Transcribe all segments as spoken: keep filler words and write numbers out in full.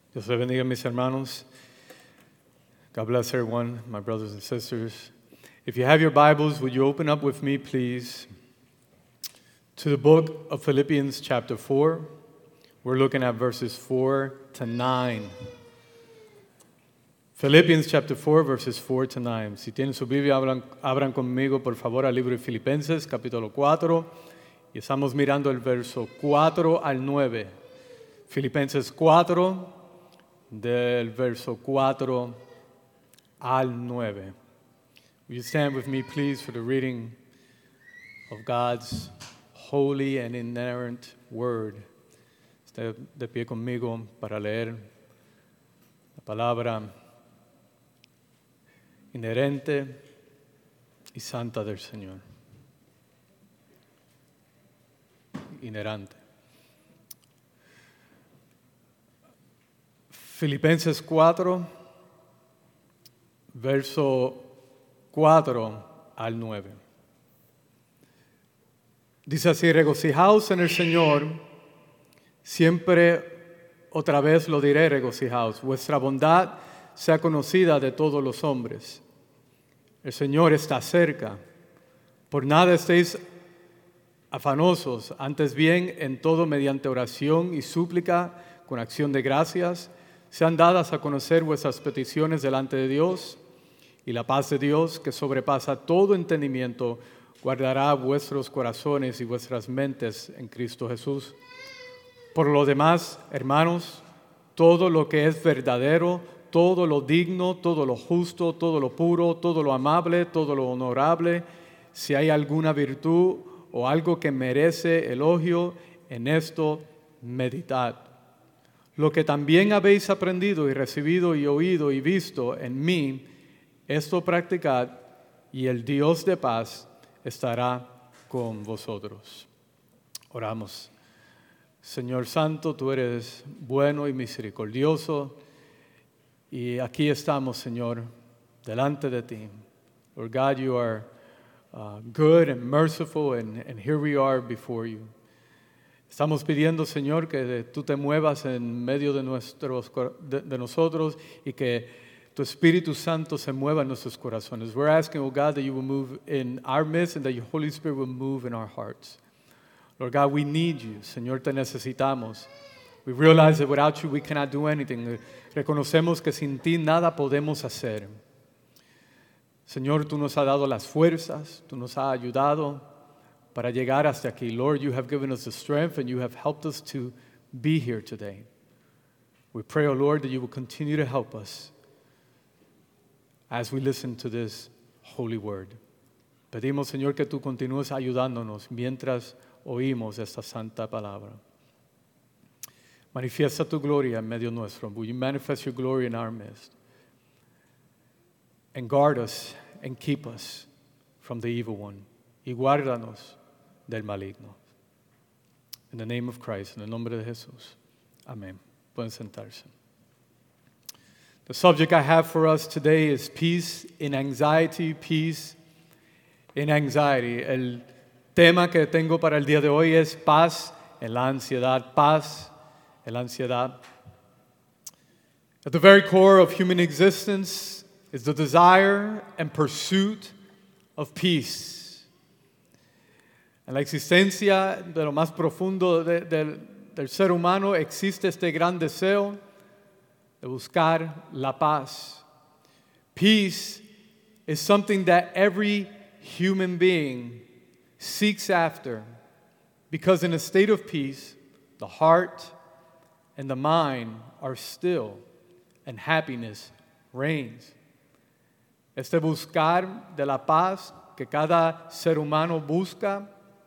Dios le bendiga, mis hermanos. God bless everyone, my brothers and sisters. If you have your Bibles, would you open up with me, please, to the book of Philippians chapter four. We're looking at verses four to nine. Philippians chapter four, verses four to nine. Si tienen su Biblia, abran, abran conmigo, por favor, al libro de Filipenses, capítulo cuatro. Y estamos mirando el verso cuatro al nueve. Filipenses cuatro, del verso cuatro al nueve. Will you stand with me, please, for the reading of God's holy and inerrant word? Esté de pie conmigo para leer la palabra inherente y santa del Señor. Inerrante. Filipenses cuatro, verso cuatro al nueve. Dice así: regocijaos en el Señor, siempre otra vez lo diré, regocijaos. Vuestra bondad sea conocida de todos los hombres. El Señor está cerca. Por nada estéis afanosos, antes bien en todo mediante oración y súplica con acción de gracias, sean dadas a conocer vuestras peticiones delante de Dios, y la paz de Dios, que sobrepasa todo entendimiento, guardará vuestros corazones y vuestras mentes en Cristo Jesús. Por lo demás, hermanos, todo lo que es verdadero, todo lo digno, todo lo justo, todo lo puro, todo lo amable, todo lo honorable, si hay alguna virtud o algo que merece elogio, en esto meditad. Lo que también habéis aprendido y recibido y oído y visto en mí, esto practicad, y el Dios de paz estará con vosotros. Oramos. Señor Santo, tú eres bueno y misericordioso, y aquí estamos, Señor, delante de ti. Lord God, you are uh, good and merciful, and, and here we are before you. Estamos pidiendo, Señor, que tú te muevas en medio de, nuestros, de, de nosotros y que tu Espíritu Santo se mueva en nuestros corazones. We're asking, oh God, that you will move in our midst and that your Holy Spirit will move in our hearts. Lord God, we need you. Señor, te necesitamos. We realize that without you we cannot do anything. Reconocemos que sin ti nada podemos hacer. Señor, tú nos has dado las fuerzas, tú nos has ayudado para llegar hasta aquí. Lord, you have given us the strength and you have helped us to be here today. We pray, oh Lord, that you will continue to help us as we listen to this holy word. Pedimos, Señor, que tú continúes ayudándonos mientras oímos esta santa palabra. Manifiesta tu gloria en medio nuestro. Will you manifest your glory in our midst? And guard us and keep us from the evil one. Y guárdanos del maligno. In the name of Christ, en el nombre de Jesús. Amén. Pueden sentarse. The subject I have for us today is peace in anxiety, peace in anxiety. El tema que tengo para el día de hoy es paz en la ansiedad, paz en la ansiedad. At the very core of human existence is the desire and pursuit of peace. En la existencia de lo más profundo de, de, del ser humano existe este gran deseo de buscar la paz. Peace is something that every human being seeks after, because in a state of peace, the heart and the mind are still and happiness reigns. Este buscar de la paz que cada ser humano busca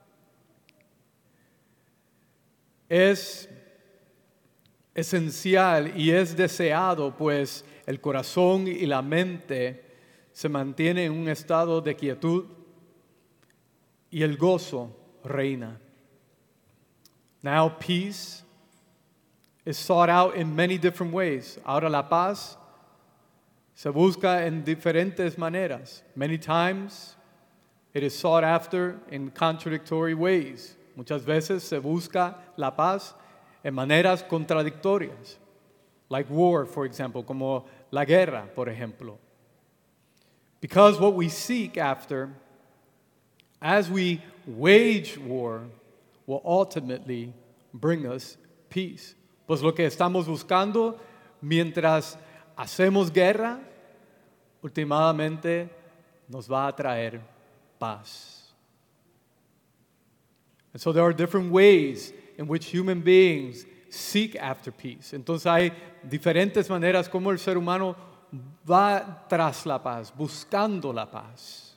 es esencial y es deseado, pues el corazón y la mente se mantienen en un estado de quietud y el gozo reina. Now peace is sought out in many different ways. Ahora la paz se busca en diferentes maneras. Many times it is sought after in contradictory ways. Muchas veces se busca la paz en maneras contradictorias. like war, for example, como la guerra, por ejemplo. Because what we seek after, as we wage war, will ultimately bring us peace. Pues lo que estamos buscando mientras hacemos guerra, últimamente nos va a traer paz. And so there are different ways in which human beings seek after peace. Entonces hay diferentes maneras como el ser humano va tras la paz, buscando la paz.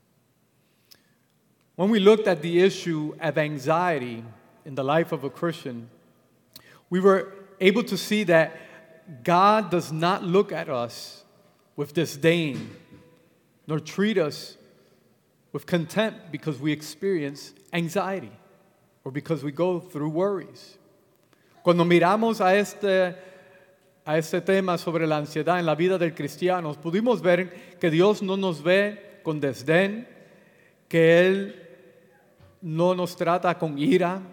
When we looked at the issue of anxiety in the life of a Christian, we were able to see that God does not look at us with disdain, nor treat us with contempt because we experience anxiety or because we go through worries. Cuando miramos a este, a este tema sobre la ansiedad en la vida del cristiano, pudimos ver que Dios no nos ve con desdén, que Él no nos trata con ira,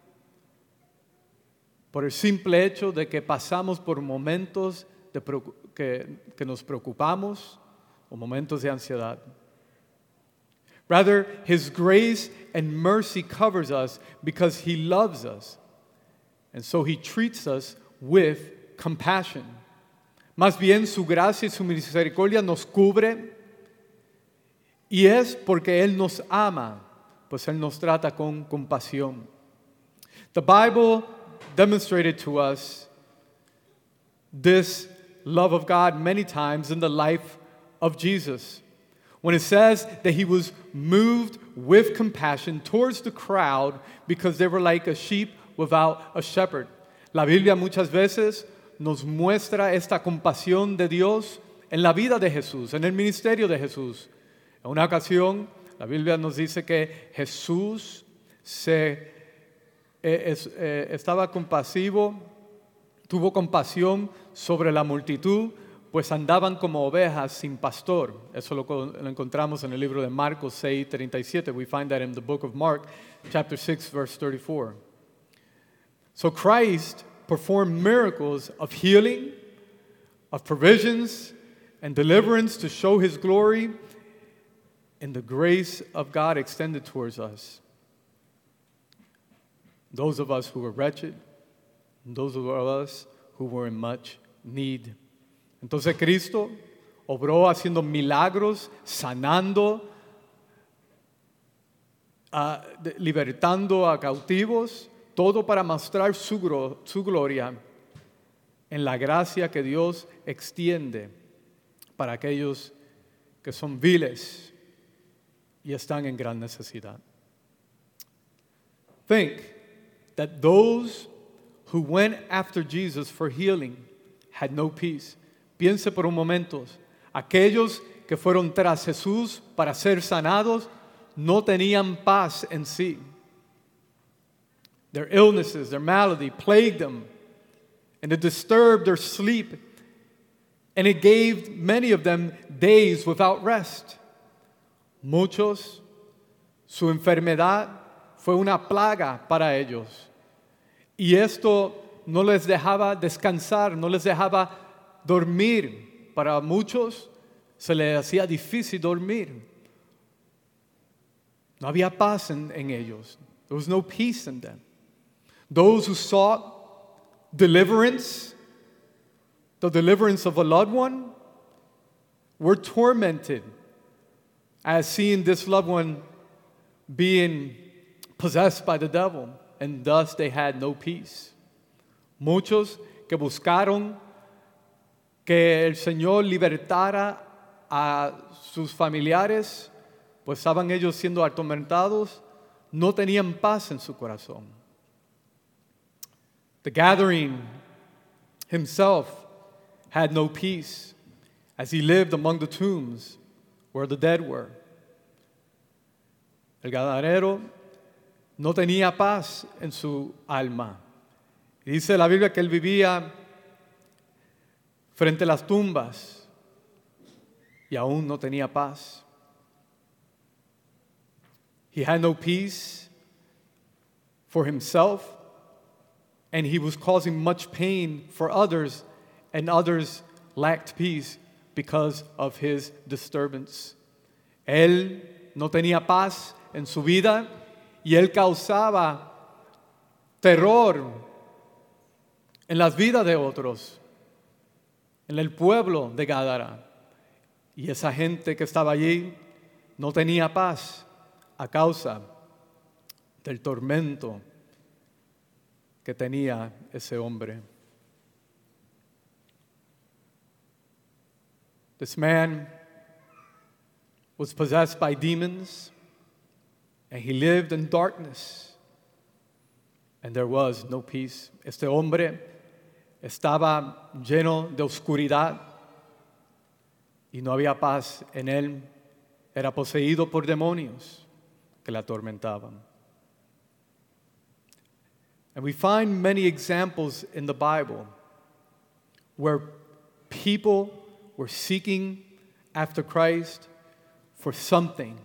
por el simple hecho de que pasamos por momentos de que, que nos preocupamos o momentos de ansiedad. Rather, His grace and mercy covers us because He loves us, and so He treats us with compassion. Más bien, su gracia y su misericordia nos cubre, y es porque Él nos ama, pues Él nos trata con compasión. The Bible demonstrated to us this love of God many times in the life of Jesus. When it says that He was moved with compassion towards the crowd because they were like a sheep without a shepherd. La Biblia muchas veces nos muestra esta compasión de Dios en la vida de Jesús, en el ministerio de Jesús. En una ocasión, la Biblia nos dice que Jesús se Eh, es, eh, estaba compasivo, tuvo compasión sobre la multitud, pues andaban como ovejas sin pastor. Eso lo, lo encontramos en el libro de Marcos seis treinta y siete. We find that in the book of Mark, chapter six, verse thirty-four. So Christ performed miracles of healing, of provisions, and deliverance to show His glory and the grace of God extended towards us. Those of us who were wretched, those of us who were in much need. Entonces Cristo obró haciendo milagros, sanando, uh, libertando a cautivos, todo para mostrar su, gro- su gloria en la gracia que Dios extiende para aquellos que son viles y están en gran necesidad. Think that those who went after Jesus for healing had no peace. Piense por un momento, aquellos que fueron tras Jesús para ser sanados no tenían paz en sí. Their illnesses, their malady plagued them, and it disturbed their sleep, and it gave many of them days without rest. Muchos, su enfermedad fue una plaga para ellos. Y esto no les dejaba descansar, no les dejaba dormir. Para muchos se les hacía difícil dormir. No había paz en, en ellos. There was no peace in them. Those who sought deliverance, the deliverance of a loved one, were tormented as seeing this loved one being possessed by the devil. And thus they had no peace. Muchos que buscaron que el Señor libertara a sus familiares, pues estaban ellos siendo atormentados, no tenían paz en su corazón. The gathering himself had no peace as he lived among the tombs where the dead were. El gadarero no tenía paz en su alma. Y dice la Biblia que él vivía frente a las tumbas y aún no tenía paz. He had no peace for himself, and he was causing much pain for others and others lacked peace because of his disturbance. Él no tenía paz en su vida y él causaba terror en las vidas de otros, en el pueblo de Gádara. Y esa gente que estaba allí no tenía paz a causa del tormento que tenía ese hombre. This man was possessed by demons, and he lived in darkness, and there was no peace. Este hombre estaba lleno de oscuridad y no había paz en él. Era poseído por demonios que le atormentaban. And we find many examples in the Bible where people were seeking after Christ for something,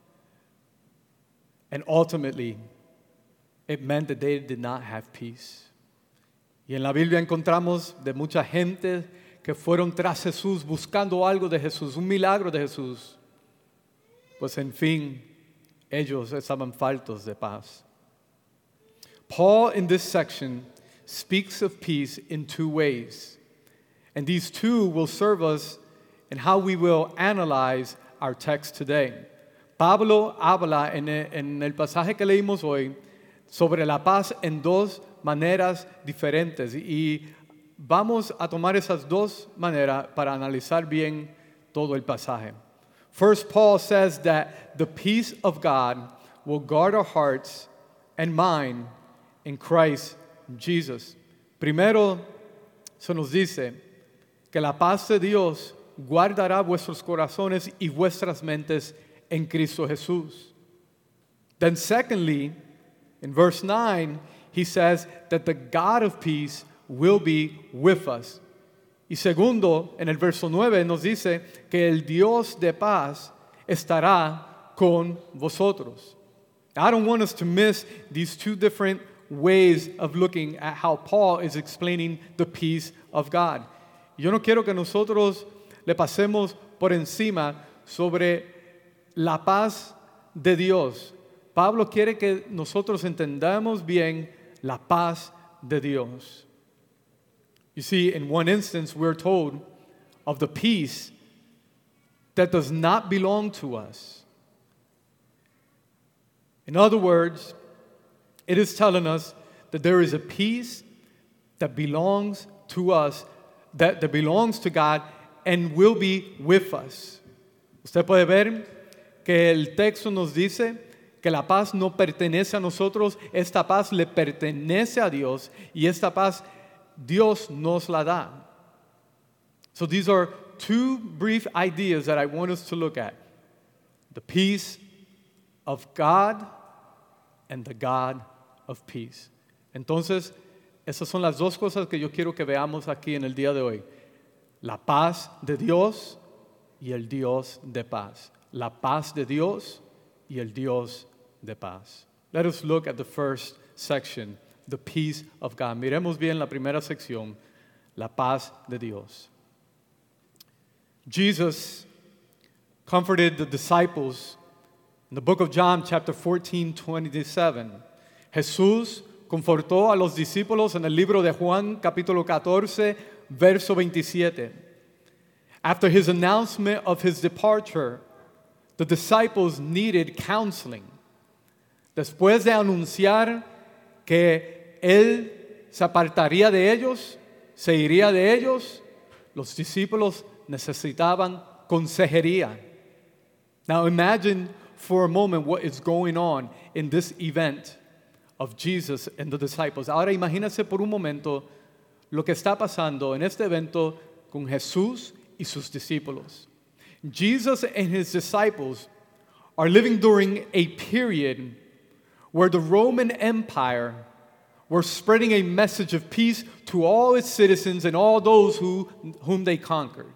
and ultimately it meant that they did not have peace. Y en la Biblia encontramos de mucha gente que fueron tras Jesús buscando algo de Jesús, un milagro de Jesús. Pues en fin, ellos estaban faltos de paz. Paul in this section speaks of peace in two ways. And these two will serve us in how we will analyze our text today. Pablo habla en el, en el pasaje que leímos hoy sobre la paz en dos maneras diferentes. Y vamos a tomar esas dos maneras para analizar bien todo el pasaje. First, Paul says that the peace of God will guard our hearts and mind in Christ Jesus. Primero, se nos dice que la paz de Dios guardará vuestros corazones y vuestras mentes en Cristo Jesús. Then secondly, in verse nine, he says that the God of peace will be with us. Y segundo, en el verso nueve nos dice que el Dios de paz estará con vosotros. I don't want us to miss these two different ways of looking at how Paul is explaining the peace of God. Yo no quiero que nosotros le pasemos por encima sobre la paz de Dios. Pablo quiere que nosotros entendamos bien la paz de Dios. You see, in one instance, we're told of the peace that does not belong to us. In other words, it is telling us that there is a peace that belongs to us, that, that belongs to God, and will be with us. Usted puede ver que el texto nos dice que la paz no pertenece a nosotros, esta paz le pertenece a Dios, y esta paz Dios nos la da. So these are two brief ideas that I want us to look at. The peace of God and the God of peace. Entonces, esas son las dos cosas que yo quiero que veamos aquí en el día de hoy. La paz de Dios y el Dios de paz. La paz de Dios y el Dios de paz. Let us look at the first section, the peace of God. Miremos bien la primera sección, la paz de Dios. Jesus comforted the disciples in the book of John, chapter fourteen, twenty-seven. Jesús confortó a los discípulos en el libro de Juan, capítulo catorce, verso veintisiete. After his announcement of his departure, the disciples needed counseling. Después de anunciar que él se apartaría de ellos, se iría de ellos, los discípulos necesitaban consejería. Now imagine for a moment what is going on in this event of Jesus and the disciples. Ahora imagínense por un momento lo que está pasando en este evento con Jesús y sus discípulos. Jesus and his disciples are living during a period where the Roman Empire were spreading a message of peace to all its citizens and all those who, whom they conquered.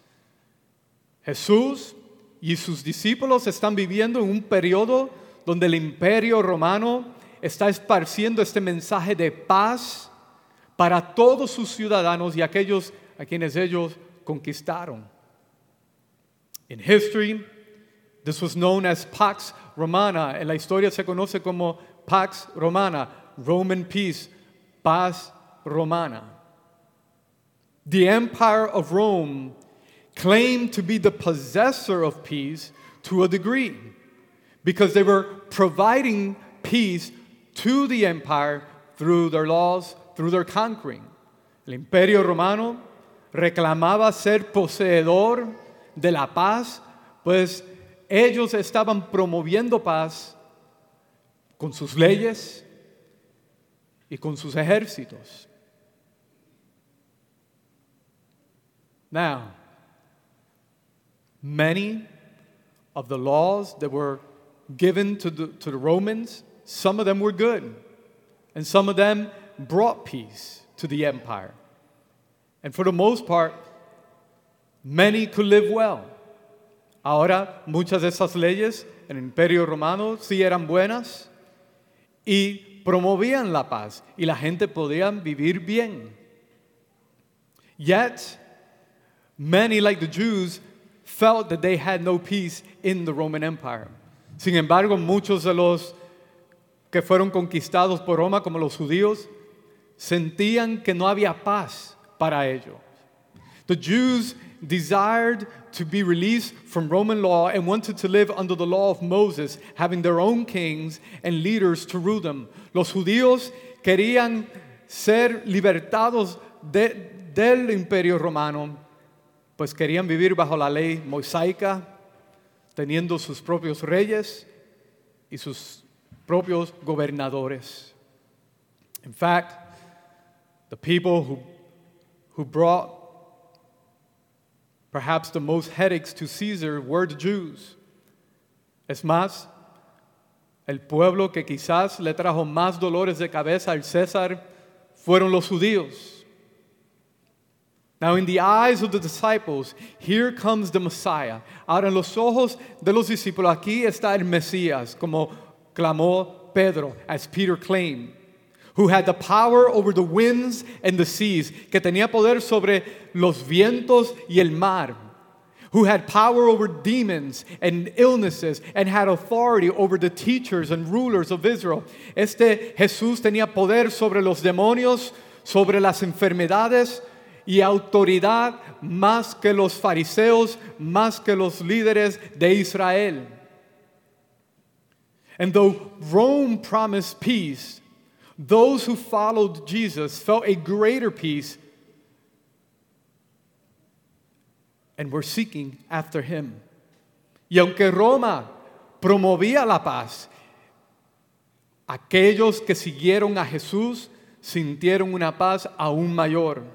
Jesús y sus discípulos están viviendo en un periodo donde el imperio romano está esparciendo este mensaje de paz para todos sus ciudadanos y aquellos a quienes ellos conquistaron. In history, this was known as Pax Romana. En la historia se conoce como Pax Romana, Roman peace, paz romana. The Empire of Rome claimed to be the possessor of peace to a degree because they were providing peace to the empire through their laws, through their conquering. El Imperio Romano reclamaba ser poseedor de la paz, pues ellos estaban promoviendo paz con sus leyes y con sus ejércitos. Now, many of the laws that were given to the, to the Romans, some of them were good, and some of them brought peace to the empire. And for the most part, many could live well. Ahora, muchas de esas leyes en el Imperio Romano sí eran buenas y promovían la paz, y la gente podía vivir bien. Yet, many, like the Jews, felt that they had no peace in the Roman Empire. Sin embargo, muchos de los que fueron conquistados por Roma, como los judíos, sentían que no había paz para ellos. The Jews desired to be released from Roman law and wanted to live under the law of Moses, having their own kings and leaders to rule them. Los judíos querían ser libertados de, del Imperio Romano, pues querían vivir bajo la ley mosaica, teniendo sus propios reyes y sus propios gobernadores. In fact, the people who, who brought perhaps the most headaches to Caesar were the Jews. Es más, el pueblo que quizás le trajo más dolores de cabeza al César fueron los judíos. Now, in the eyes of the disciples, here comes the Messiah. Ahora, en los ojos de los discípulos, aquí está el Mesías, como clamó Pedro, as Peter claimed, who had the power over the winds and the seas, que tenía poder sobre los vientos y el mar, who had power over demons and illnesses and had authority over the teachers and rulers of Israel. Este Jesús tenía poder sobre los demonios, sobre las enfermedades, y autoridad más que los fariseos, más que los líderes de Israel. And though Rome promised peace, those who followed Jesus felt a greater peace and were seeking after him. Y aunque Roma promovía la paz, aquellos que siguieron a Jesús sintieron una paz aún mayor.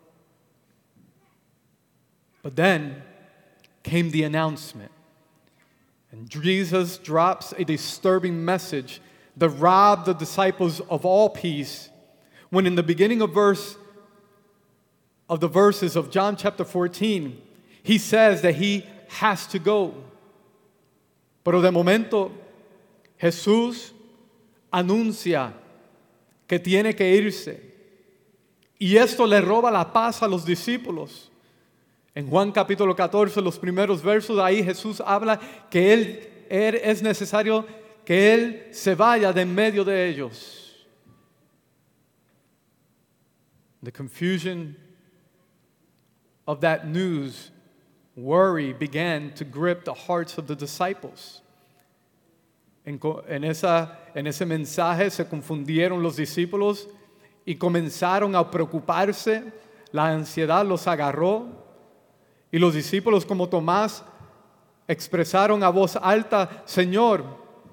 But then came the announcement, and Jesus drops a disturbing message that robbed the disciples of all peace, when in the beginning of verse of the verses of John chapter fourteen, he says that he has to go. Pero de momento, Jesús anuncia que tiene que irse, y esto le roba la paz a los discípulos. En Juan capítulo catorce, los primeros versos, ahí Jesús habla que él, él es necesario que Él se vaya de en medio de ellos. The confusion of that news, worry began to grip the hearts of the disciples. En, en, esa, en ese mensaje se confundieron los discípulos y comenzaron a preocuparse. La ansiedad los agarró. Y los discípulos, como Tomás, expresaron a voz alta: Señor,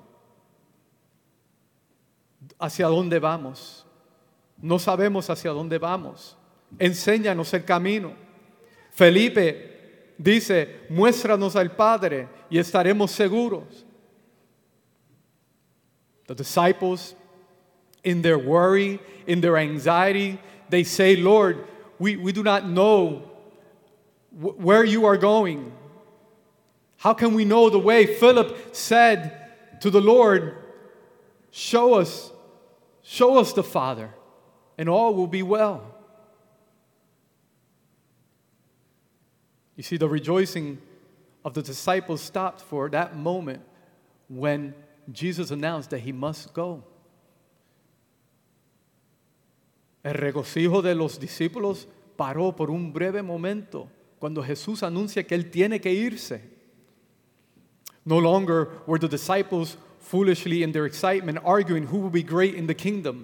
¿hacia dónde vamos? No sabemos hacia dónde vamos. Enséñanos el camino. Felipe dice: muéstranos al Padre y estaremos seguros. The disciples, in their worry, in their anxiety, they say, Lord, we, we do not know where you are going. How can we know the way? Philip said to the Lord, show us, show us the Father, and all will be well. You see, the rejoicing of the disciples stopped for that moment when Jesus announced that he must go. El regocijo de los discípulos paró por un breve momento cuando Jesús anuncia que él tiene que irse. No longer were the disciples foolishly in their excitement arguing who will be great in the kingdom.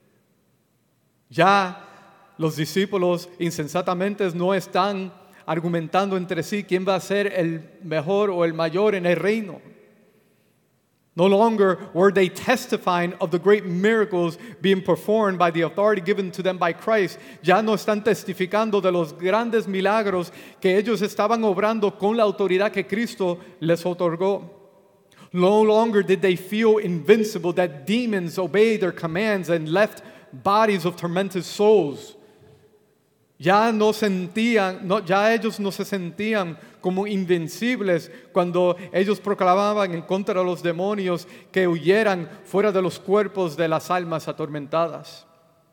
Ya los discípulos insensatamente no están argumentando entre sí quién va a ser el mejor o el mayor en el reino. No longer were they testifying of the great miracles being performed by the authority given to them by Christ. Ya no están testificando de los grandes milagros que ellos estaban obrando con la autoridad que Cristo les otorgó. No longer did they feel invincible, that demons obeyed their commands and left bodies of tormented souls. Ya no sentían, no, ya ellos no se sentían como invencibles cuando ellos proclamaban en contra de los demonios que huyeran fuera de los cuerpos de las almas atormentadas.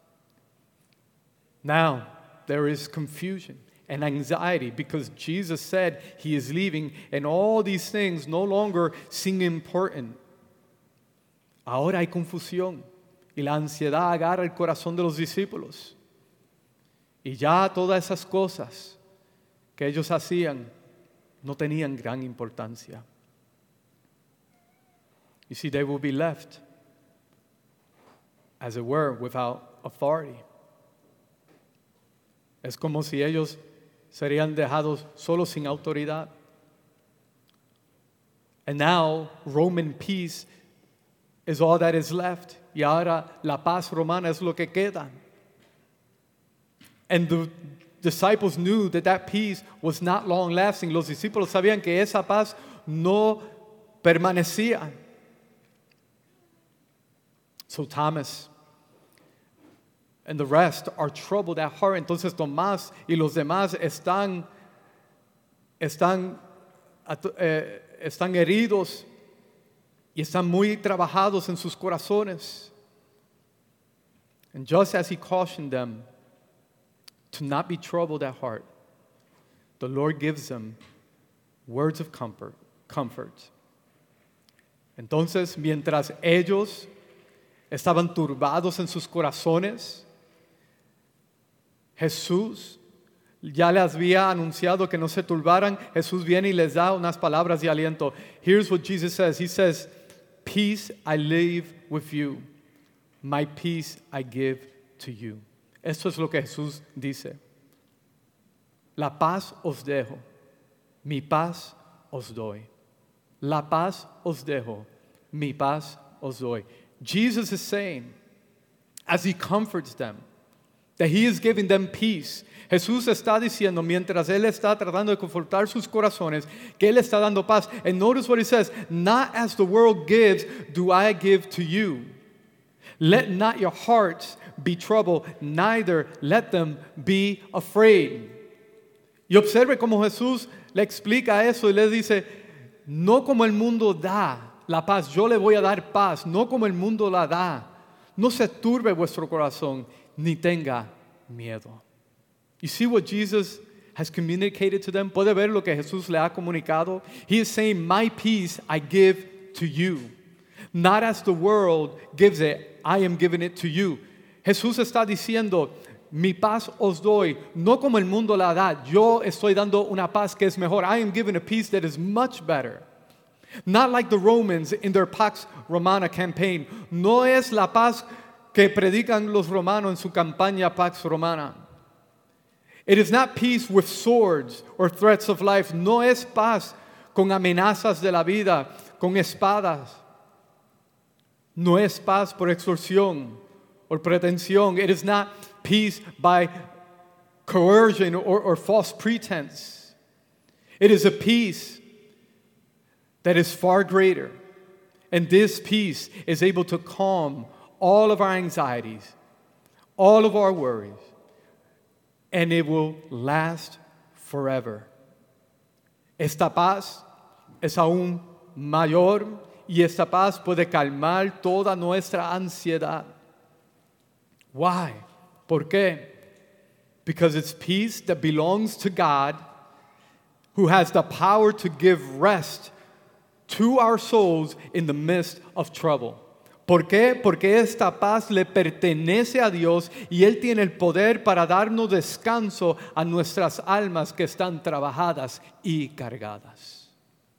Now there is confusion and anxiety because Jesus said he is leaving, and all these things no longer seem important. Ahora hay confusión y la ansiedad agarra el corazón de los discípulos. Y ya todas esas cosas que ellos hacían no tenían gran importancia. You see, they will be left, as it were, without authority. Es como si ellos serían dejados solos sin autoridad. And now Roman peace is all that is left. Y ahora la paz romana es lo que queda. And the disciples knew that that peace was not long lasting. Los discípulos sabían que esa paz no permanecía. So Thomas and the rest are troubled at heart. Entonces Tomás y los demás están, están, eh, están heridos y están muy trabajados en sus corazones. And just as he cautioned them to not be troubled at heart, the Lord gives them words of comfort, comfort. Entonces, mientras ellos estaban turbados en sus corazones, Jesús ya les había anunciado que no se turbaran. Jesús viene y les da unas palabras de aliento. Here's what Jesus says. He says, "Peace I leave with you. My peace I give to you." Esto es lo que Jesús dice. La paz os dejo, mi paz os doy. La paz os dejo, mi paz os doy. Jesus is saying, as he comforts them, that he is giving them peace. Jesús está diciendo, mientras él está tratando de confortar sus corazones, que él está dando paz. And notice what he says, "Not as the world gives, do I give to you. Let not your hearts be troubled, neither let them be afraid." Y observe cómo Jesús le explica eso y le dice, no como el mundo da la paz, yo le voy a dar paz, no como el mundo la da. No se turbe vuestro corazón, ni tenga miedo. You see what Jesus has communicated to them? ¿Puede ver lo que Jesús le ha comunicado? He is saying, my peace I give to you. Not as the world gives it, I am giving it to you. Jesús está diciendo, mi paz os doy, no como el mundo la da. Yo estoy dando una paz que es mejor. I am giving a peace that is much better. Not like the Romans in their Pax Romana campaign. No es la paz que predican los romanos en su campaña Pax Romana. It is not peace with swords or threats of life. No es paz con amenazas de la vida, con espadas. No es paz por extorsión or pretensión. It is not peace by coercion or, or false pretense. It is a peace that is far greater. And this peace is able to calm all of our anxieties, all of our worries, and it will last forever. Esta paz es aún mayor y esta paz puede calmar toda nuestra ansiedad. Why? ¿Por qué? Because it's peace that belongs to God who has the power to give rest to our souls in the midst of trouble. ¿Por qué? Porque esta paz le pertenece a Dios y Él tiene el poder para darnos descanso a nuestras almas que están trabajadas y cargadas.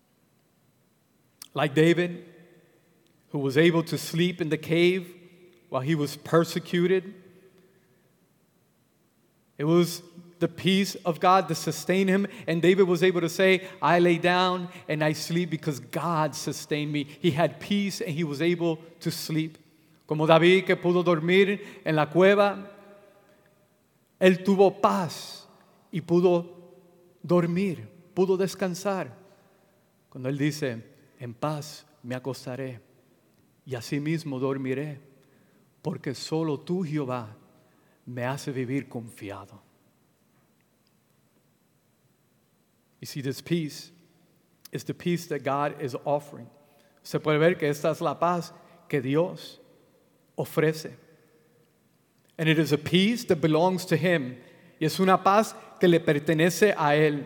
Like David, who was able to sleep in the cave while he was persecuted, it was the peace of God that sustained him. And David was able to say, I lay down and I sleep because God sustained me. He had peace and he was able to sleep. Como David, que pudo dormir en la cueva, él tuvo paz y pudo dormir, pudo descansar. Cuando él dice, en paz me acostaré y asimismo dormiré, porque solo tú, Jehová, me hace vivir confiado. You see, this peace is the peace that God is offering. Se puede ver que esta es la paz que Dios ofrece. And it is a peace that belongs to Him. Y es una paz que le pertenece a Él.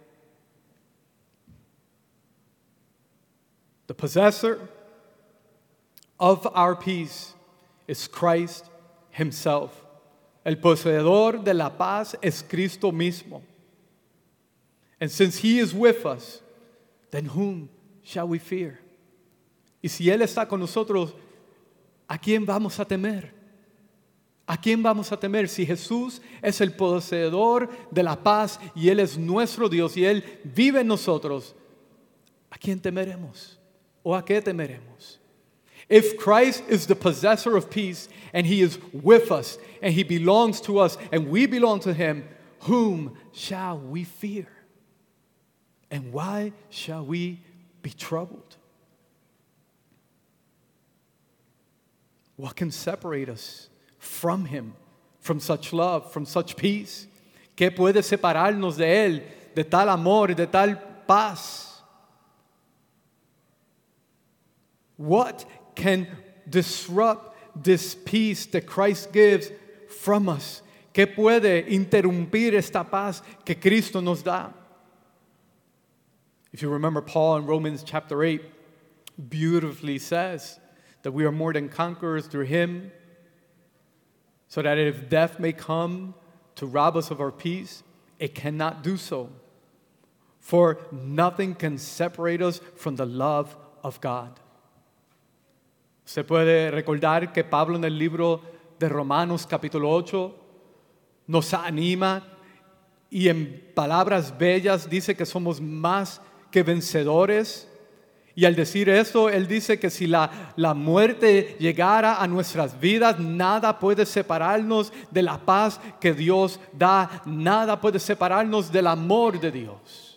The possessor of our peace is Christ Himself. El poseedor de la paz es Cristo mismo. And since He is with us, then whom shall we fear? Y si Él está con nosotros, ¿a quién vamos a temer? ¿A quién vamos a temer? Si Jesús es el poseedor de la paz y Él es nuestro Dios y Él vive en nosotros, ¿a quién temeremos? ¿O a qué temeremos? If Christ is the possessor of peace and He is with us and He belongs to us and we belong to Him, whom shall we fear? And why shall we be troubled? What can separate us from Him, from such love, from such peace? ¿Qué puede separarnos de Él, de tal amor, de tal paz? What can disrupt this peace that Christ gives from us? ¿Qué puede interrumpir esta paz que Cristo nos da? If you remember, Paul in Romans chapter eight beautifully says that we are more than conquerors through Him, so that if death may come to rob us of our peace, it cannot do so. For nothing can separate us from the love of God. Se puede recordar que Pablo en el libro de Romanos capítulo ocho nos anima y en palabras bellas dice que somos más que vencedores. Y al decir esto, él dice que si la, la muerte llegara a nuestras vidas, nada puede separarnos de la paz que Dios da. Nada puede separarnos del amor de Dios.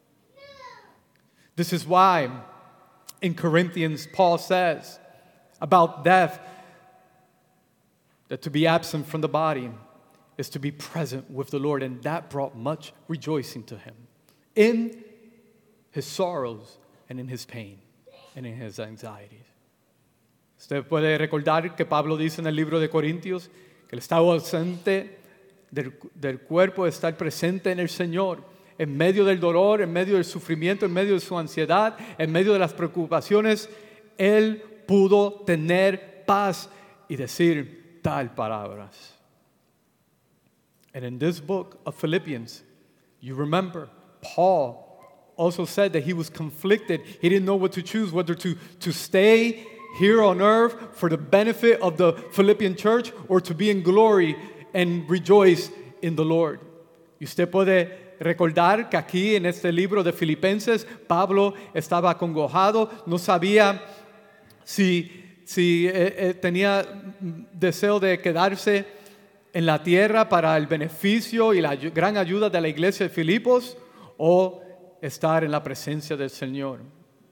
This is why in Corinthians, Paul says about death that to be absent from the body is to be present with the Lord. And that brought much rejoicing to him in his sorrows and in his pain and in his anxieties. Usted puede recordar que Pablo dice en el libro de Corintios que el estado ausente del, del cuerpo es estar presente en el Señor, en medio del dolor, en medio del sufrimiento, en medio de su ansiedad, en medio de las preocupaciones. Él pudo tener paz y decir tal palabras. And in this book of Philippians, you remember Paul also said that he was conflicted. He didn't know what to choose, whether to, to stay here on earth for the benefit of the Philippian church or to be in glory and rejoice in the Lord. Y usted puede recordar que aquí en este libro de Filipenses, Pablo estaba acongojado, no sabía si, si eh, eh, tenía deseo de quedarse en la tierra para el beneficio y la gran ayuda de la iglesia de Filipos o estar en la presencia del Señor.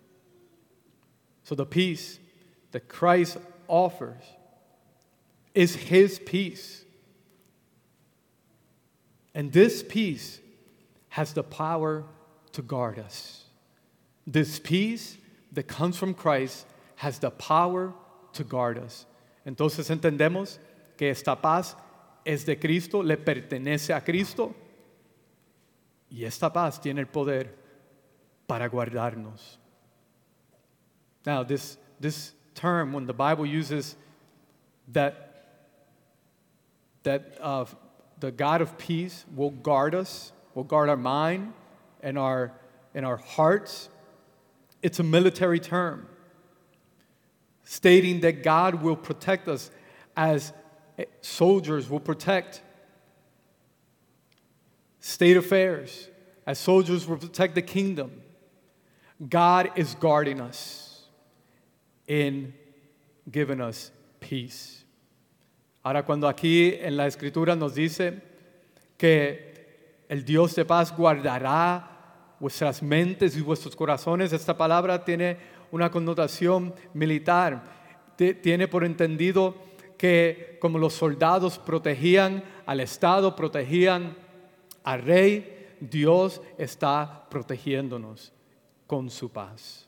So the peace that Christ offers is His peace. And this peace has the power to guard us. This peace that comes from Christ has the power to guard us. Entonces entendemos que esta paz es de Cristo, le pertenece a Cristo. Y esta paz tiene el poder para guardarnos. Now, this, this term, when the Bible uses that, that uh, the God of peace will guard us, will guard our mind and our, and our hearts, it's a military term, stating that God will protect us as soldiers will protect state affairs, as soldiers will protect the kingdom. God is guarding us in giving us peace. Ahora, cuando aquí en la Escritura nos dice que el Dios de paz guardará vuestras mentes y vuestros corazones, esta palabra tiene una connotación militar. Tiene por entendido que como los soldados protegían al Estado, protegían al rey, Dios está protegiéndonos con su paz.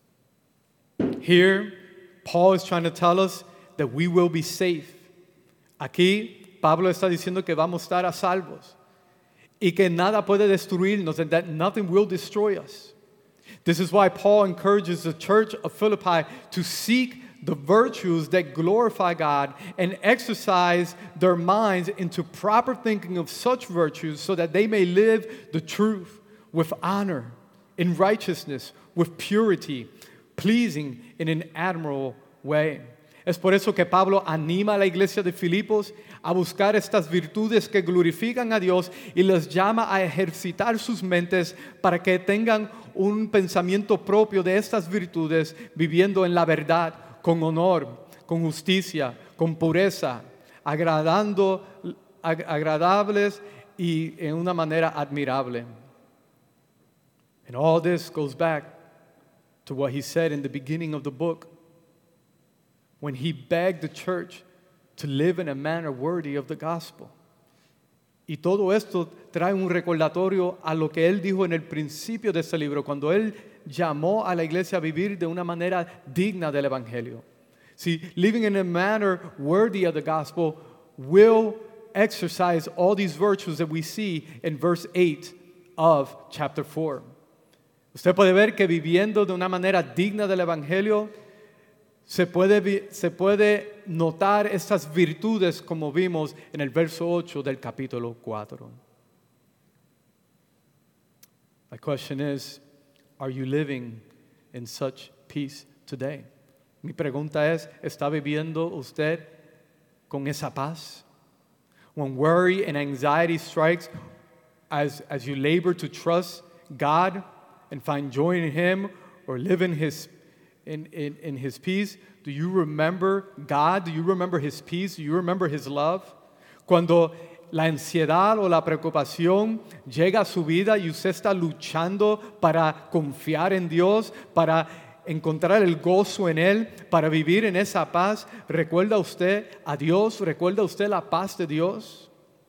Here, Paul is trying to tell us that we will be safe. Aquí, Pablo está diciendo que vamos a estar a salvos y que nada puede destruirnos, and that nothing will destroy us. This is why Paul encourages the church of Philippi to seek the virtues that glorify God and exercise their minds into proper thinking of such virtues so that they may live the truth with honor, in righteousness, with purity, pleasing in an admirable way. Es por eso que Pablo anima a la iglesia de Filipos a buscar estas virtudes que glorifican a Dios y les llama a ejercitar sus mentes para que tengan un pensamiento propio de estas virtudes, viviendo en la verdad, con honor, con justicia, con pureza, agradando, ag- agradables y en una manera admirable. And all this goes back to what he said in the beginning of the book, when he begged the church to live in a manner worthy of the gospel. Y todo esto trae un recordatorio a lo que él dijo en el principio de este libro, cuando él llamó a la iglesia a vivir de una manera digna del evangelio. See, living in a manner worthy of the gospel will exercise all these virtues that we see in verse eight of chapter four. Usted puede ver que viviendo de una manera digna del evangelio se puede, se puede notar estas virtudes como vimos en el verso ocho del capítulo cuatro. My question is, are you living in such peace today? Mi pregunta es, ¿está viviendo usted con esa paz? When worry and anxiety strikes, as, as you labor to trust God and find joy in Him or live in His, in, in, in His peace, do you remember God? Do you remember His peace? Do you remember His love? Cuando la ansiedad o la preocupación llega a su vida y usted está luchando para confiar en Dios, para encontrar el gozo en Él, para vivir en esa paz, ¿recuerda usted a Dios? ¿Recuerda usted la paz de Dios?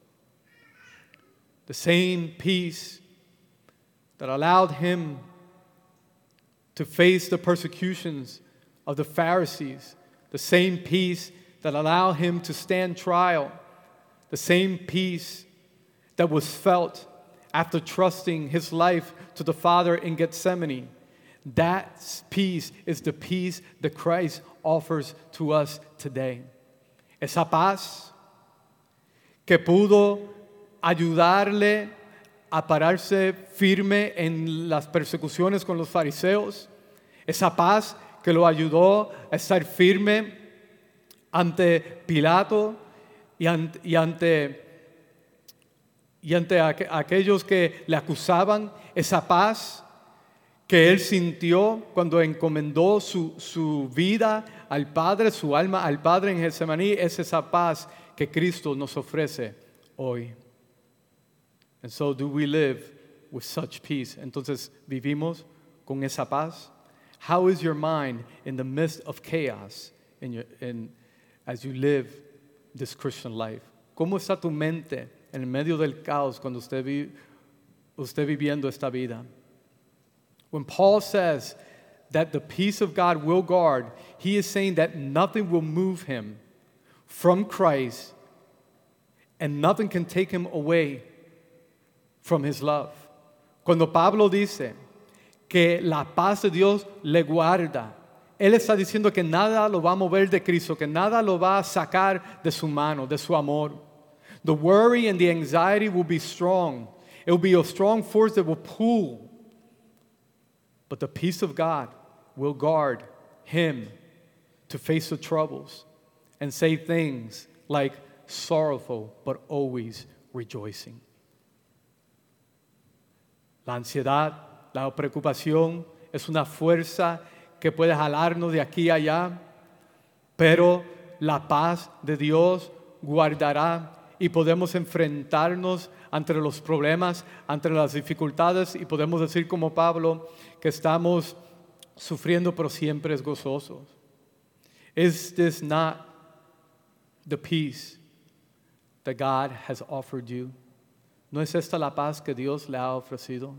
The same peace that allowed him to face the persecutions of the Pharisees, the same peace that allowed him to stand trial, the same peace that was felt after trusting his life to the Father in Gethsemane. That peace is the peace that Christ offers to us today. Esa paz que pudo ayudarle a pararse firme en las persecuciones con los fariseos. Esa paz que lo ayudó a estar firme ante Pilato y ante, y ante, y ante aqu- aquellos que le acusaban. Esa paz que él sintió cuando encomendó su, su vida al Padre, su alma al Padre en Getsemaní, es esa paz que Cristo nos ofrece hoy. And so do we live with such peace? Entonces, ¿vivimos con esa paz? How is your mind in the midst of chaos in your, in, as you live this Christian life? ¿Cómo está tu mente en el medio del caos cuando usted, vi, usted viviendo esta vida? When Paul says that the peace of God will guard, he is saying that nothing will move him from Christ and nothing can take him away from his love. Cuando Pablo dice que la paz de Dios le guarda, él está diciendo que nada lo va a mover de Cristo, que nada lo va a sacar de su mano, de su amor. The worry and the anxiety will be strong. It will be a strong force that will pull. But the peace of God will guard him to face the troubles and say things like sorrowful but always rejoicing. La ansiedad, la preocupación es una fuerza que puede jalarnos de aquí a allá, pero la paz de Dios guardará y podemos enfrentarnos ante los problemas, ante las dificultades y podemos decir como Pablo que estamos sufriendo pero siempre es gozosos. Is this not the peace that God has offered you? ¿No es esta la paz que Dios le ha ofrecido?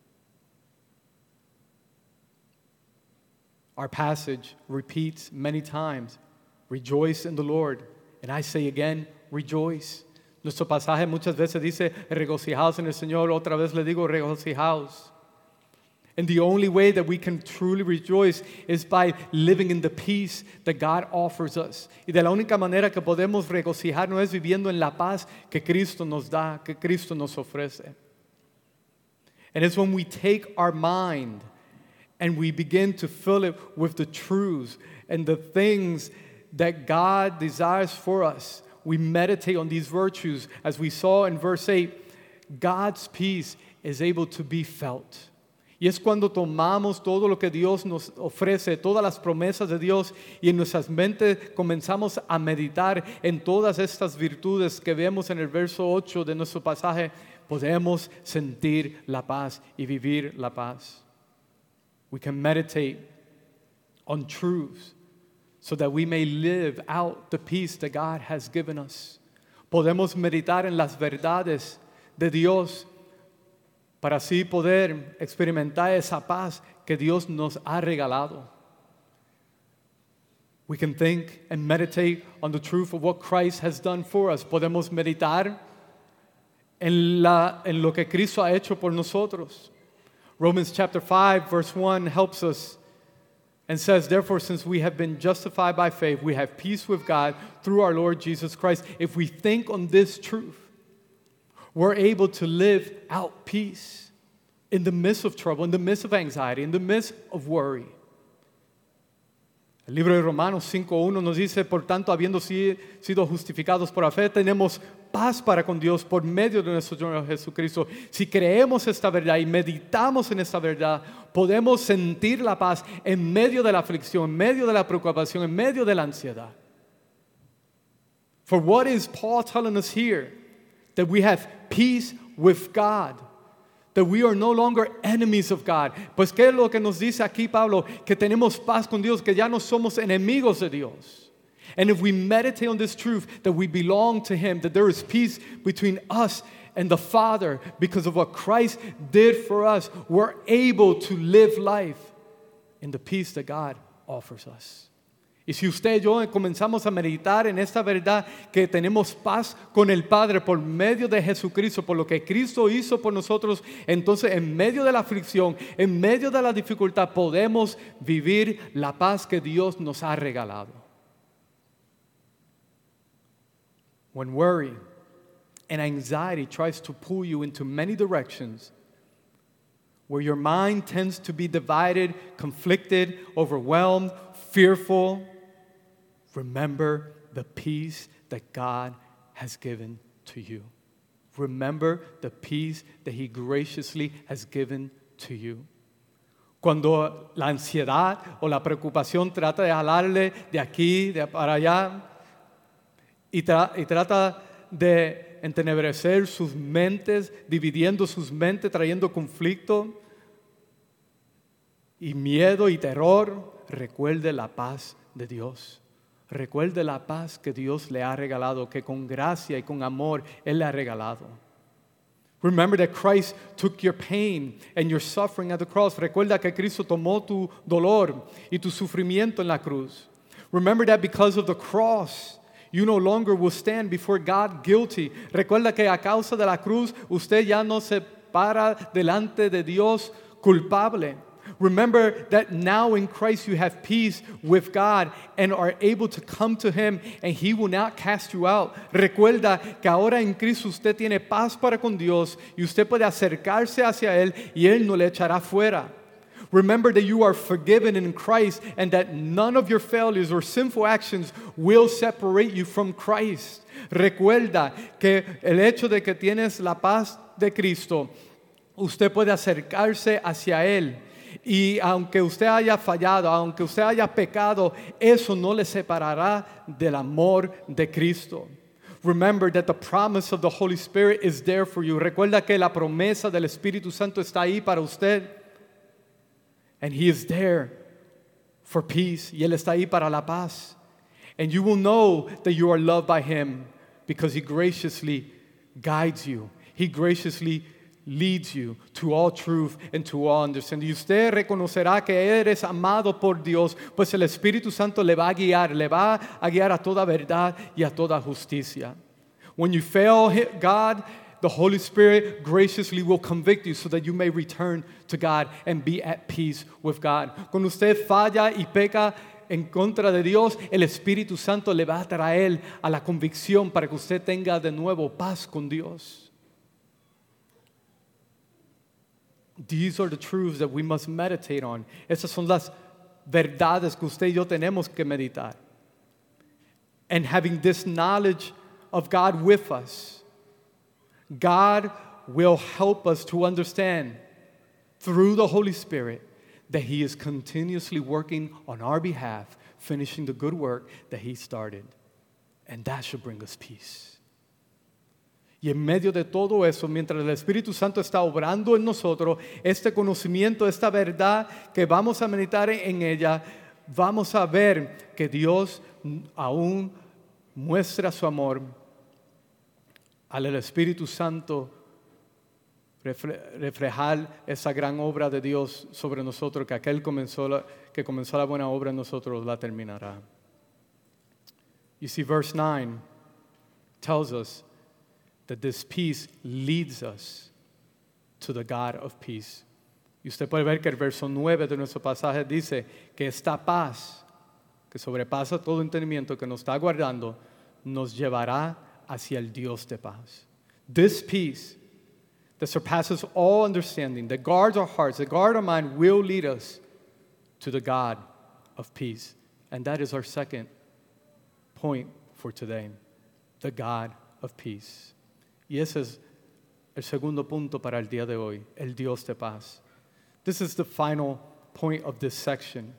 Our passage repeats many times, rejoice in the Lord. And I say again, rejoice. Nuestro pasaje muchas veces dice, regocijaos en el Señor. Otra vez le digo, regocijaos. And the only way that we can truly rejoice is by living in the peace that God offers us. Y de la única manera que podemos regocijarnos es viviendo en la paz que Cristo nos da, que Cristo nos ofrece. And it's when we take our mind and we begin to fill it with the truths and the things that God desires for us. We meditate on these virtues. As we saw in verse eight, God's peace is able to be felt. Y es cuando tomamos todo lo que Dios nos ofrece, todas las promesas de Dios, y en nuestras mentes comenzamos a meditar en todas estas virtudes que vemos en el verso ocho de nuestro pasaje, podemos sentir la paz y vivir la paz. We can meditate on truths so that we may live out the peace that God has given us. Podemos meditar en las verdades de Dios para así poder experimentar esa paz que Dios nos ha regalado. We can think and meditate on the truth of what Christ has done for us. Podemos meditar en, la, en lo que Cristo ha hecho por nosotros. Romans chapter five verse one helps us and says, therefore, since we have been justified by faith, we have peace with God through our Lord Jesus Christ. If we think on this truth, we're able to live out peace in the midst of trouble, in the midst of anxiety, in the midst of worry. El libro de Romanos cinco uno nos dice, por tanto, habiendo sido justificados por la fe, tenemos paz para con Dios por medio de nuestro Señor Jesucristo. Si creemos esta verdad y meditamos en esta verdad, podemos sentir la paz en medio de la aflicción, en medio de la preocupación, en medio de la ansiedad. For what is Paul telling us here? That we have peace with God. That we are no longer enemies of God. Pues ¿qué es lo que nos dice aquí Pablo? Que tenemos paz con Dios, que ya no somos enemigos de Dios. And if we meditate on this truth, that we belong to Him, that there is peace between us and the Father because of what Christ did for us, we're able to live life in the peace that God offers us. Y si usted y yo comenzamos a meditar en esta verdad que tenemos paz con el Padre por medio de Jesucristo, por lo que Cristo hizo por nosotros, entonces en medio de la aflicción, en medio de la dificultad, podemos vivir la paz que Dios nos ha regalado. When worry and anxiety tries to pull you into many directions, where your mind tends to be divided, conflicted, overwhelmed, fearful, remember the peace that God has given to you. Remember the peace that He graciously has given to you. Cuando la ansiedad o la preocupación trata de jalarle de aquí, de para allá, y, tra- y trata de entenebrecer sus mentes, dividiendo sus mentes, trayendo conflicto y miedo y terror, recuerde la paz de Dios. Recuerde la paz que Dios le ha regalado, que con gracia y con amor Él le ha regalado. Remember that Christ took your pain and your suffering at the cross. Recuerda que Cristo tomó tu dolor y tu sufrimiento en la cruz. Remember that because of the cross, you no longer will stand before God guilty. Recuerda que a causa de la cruz, usted ya no se para delante de Dios culpable. Remember that now in Christ you have peace with God and are able to come to Him and He will not cast you out. Recuerda que ahora en Cristo usted tiene paz para con Dios y usted puede acercarse hacia Él y Él no le echará fuera. Remember that you are forgiven in Christ and that none of your failures or sinful actions will separate you from Christ. Recuerda que el hecho de que tienes la paz de Cristo, usted puede acercarse hacia Él. Y aunque usted haya fallado, aunque usted haya pecado, eso no le separará del amor de Cristo. Remember that the promise of the Holy Spirit is there for you. Recuerda que la promesa del Espíritu Santo está ahí para usted. And He is there for peace. Y Él está ahí para la paz. And you will know that you are loved by Him because He graciously guides you. He graciously leads you to all truth and to all understanding. Y usted reconocerá que eres amado por Dios, pues el Espíritu Santo le va a guiar, le va a guiar a toda verdad y a toda justicia. When you fail God, the Holy Spirit graciously will convict you so that you may return to God and be at peace with God. Cuando usted falla y peca en contra de Dios, el Espíritu Santo le va a traer a la convicción para que usted tenga de nuevo paz con Dios. These are the truths that we must meditate on. Esas son las verdades que usted y yo tenemos que meditar. And having this knowledge of God with us, God will help us to understand through the Holy Spirit that He is continuously working on our behalf, finishing the good work that He started. And that should bring us peace. Y en medio de todo eso, mientras el Espíritu Santo está obrando en nosotros, este conocimiento, esta verdad que vamos a meditar en ella, vamos a ver que Dios aún muestra su amor al Espíritu Santo reflejar esa gran obra de Dios sobre nosotros, que aquel comenzó la, que comenzó la buena obra en nosotros la terminará. You see, verse nine tells us that this peace leads us to the God of peace. Y usted puede ver que el verso nueve de nuestro pasaje dice que esta paz, que sobrepasa todo entendimiento, que nos está guardando, nos llevará hacia el Dios de paz. This peace that surpasses all understanding, that guards our hearts, that guards our mind, will lead us to the God of peace. And that is our second point for today, the God of peace. Y ese es el segundo punto para el día de hoy, el Dios de paz. This is the final point of this section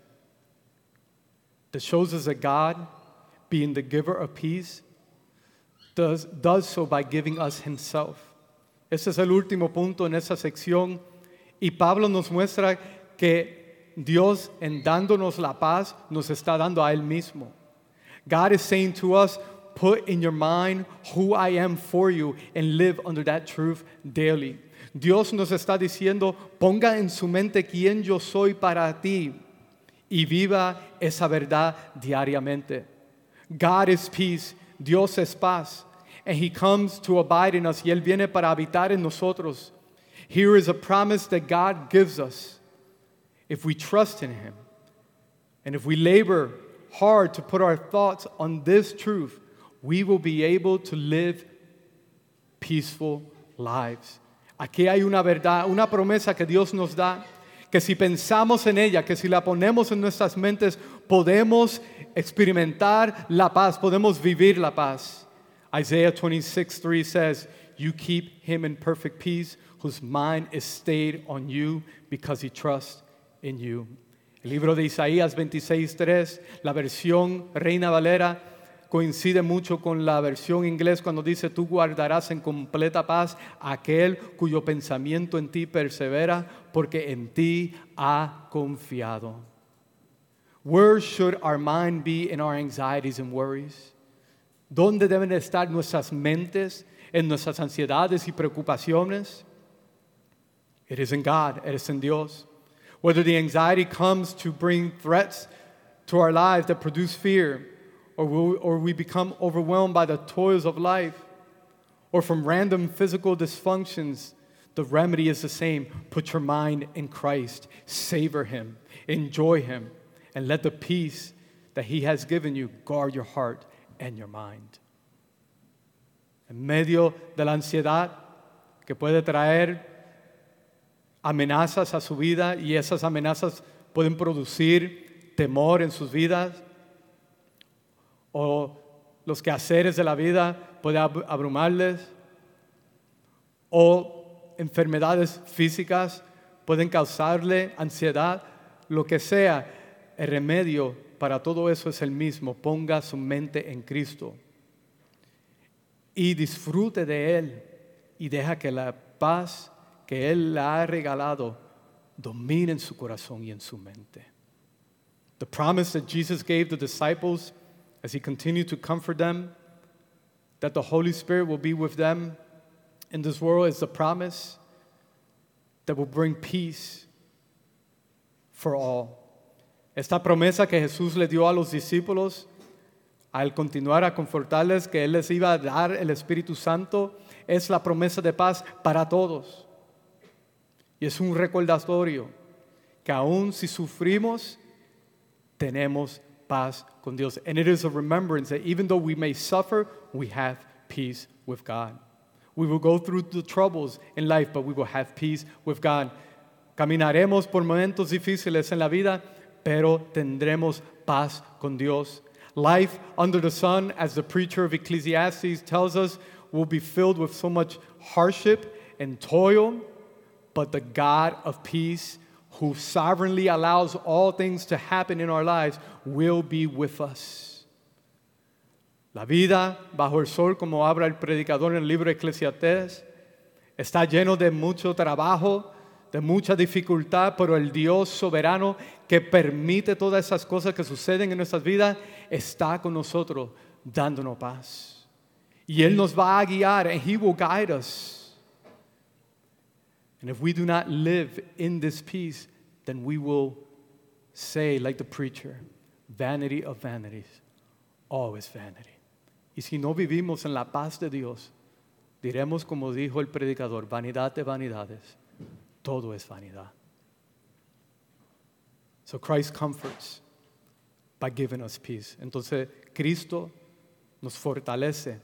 that shows us that God, being the giver of peace, does, does so by giving us Himself. Ese es el último punto en esa sección. Y Pablo nos muestra que Dios, en dándonos la paz, nos está dando a Él mismo. God is saying to us, put in your mind who I am for you and live under that truth daily. Dios nos está diciendo, ponga en su mente quién yo soy para ti y viva esa verdad diariamente. God is peace, Dios es paz, and He comes to abide in us, y Él viene para habitar en nosotros. Here is a promise that God gives us if we trust in Him and if we labor hard to put our thoughts on this truth. We will be able to live peaceful lives. Aquí hay una verdad, una promesa que Dios nos da, que si pensamos en ella, que si la ponemos en nuestras mentes, podemos experimentar la paz, podemos vivir la paz. Isaiah twenty-six three says, you keep him in perfect peace, whose mind is stayed on you because he trusts in you. El libro de Isaías veintiséis tres, la versión Reina Valera, coincide mucho con la versión inglés cuando dice, tú guardarás en completa paz a aquel cuyo pensamiento en ti persevera, porque en ti ha confiado. Where should our mind be in our anxieties and worries? ¿Dónde deben estar nuestras mentes en nuestras ansiedades y preocupaciones? It is in God, it is in Dios. Whether the anxiety comes to bring threats to our lives that produce fear, Or we, or we become overwhelmed by the toils of life, or from random physical dysfunctions, the remedy is the same. Put your mind in Christ. Savor Him. Enjoy Him. And let the peace that He has given you guard your heart and your mind. En medio de la ansiedad que puede traer amenazas a su vida y esas amenazas pueden producir temor en sus vidas, o los quehaceres de la vida pueden abrumarles, o enfermedades físicas pueden causarle ansiedad, lo que sea, el remedio para todo eso es el mismo. Ponga su mente en Cristo y disfrute de Él y deja que la paz que Él le ha regalado domine en su corazón y en su mente. The promise that Jesus gave the disciples as He continued to comfort them, that the Holy Spirit will be with them in this world, is the promise that will bring peace for all. Esta promesa que Jesús le dio a los discípulos al continuar a confortarles que Él les iba a dar el Espíritu Santo es la promesa de paz para todos. Y es un recordatorio que aun si sufrimos, tenemos paz con Dios. And it is a remembrance that even though we may suffer, we have peace with God. We will go through the troubles in life, but we will have peace with God. Caminaremos por momentos difíciles en la vida, pero tendremos paz con Dios. Life under the sun, as the preacher of Ecclesiastes tells us, will be filled with so much hardship and toil, but the God of peace, who sovereignly allows all things to happen in our lives, will be with us. La vida bajo el sol, como habla el predicador en el libro de Eclesiastés, está lleno de mucho trabajo, de mucha dificultad, pero el Dios soberano que permite todas esas cosas que suceden en nuestras vidas está con nosotros dándonos paz. Y Él nos va a guiar, and He will guide us. And if we do not live in this peace, then we will say, like the preacher, vanity of vanities, all is vanity. Y si no vivimos en la paz de Dios, diremos como dijo el predicador, vanidad de vanidades, todo es vanidad. So Christ comforts by giving us peace. Entonces Cristo nos fortalece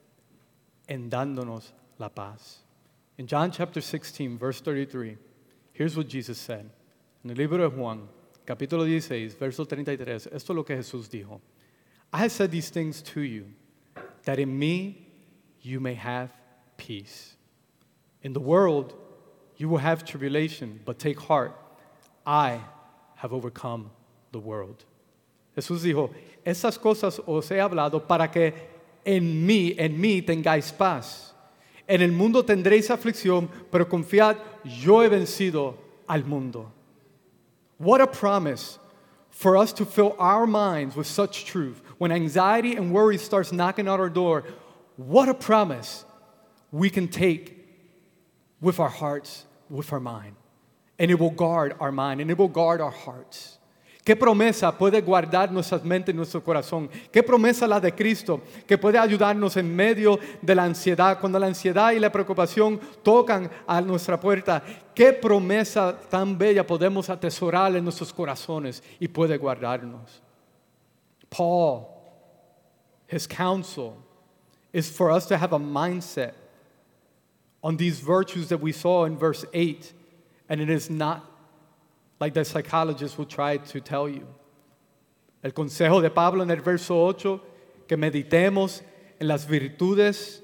en dándonos la paz. In John chapter sixteen, verse thirty-three, here's what Jesus said. En el libro de Juan, capítulo dieciséis, verso treinta y tres, esto es lo que Jesús dijo. I have said these things to you, that in me you may have peace. In the world you will have tribulation, but take heart, I have overcome the world. Jesús dijo, esas cosas os he hablado para que en mí, en mí tengáis paz. En el mundo tendréis aflicción, pero confiad, yo he vencido al mundo. What a promise for us to fill our minds with such truth. When anxiety and worry starts knocking at our door, what a promise we can take with our hearts, with our mind. And it will guard our mind, and it will guard our hearts. ¿Qué promesa puede guardar nuestras mentes y nuestro corazón? ¿Qué promesa la de Cristo que puede ayudarnos en medio de la ansiedad? Cuando la ansiedad y la preocupación tocan a nuestra puerta, ¿qué promesa tan bella podemos atesorar en nuestros corazones y puede guardarnos? Paul, his counsel is for us to have a mindset on these virtues that we saw in verse eight, and it is not like the psychologists will try to tell you. El consejo de Pablo en el verso ocho, que meditemos en las virtudes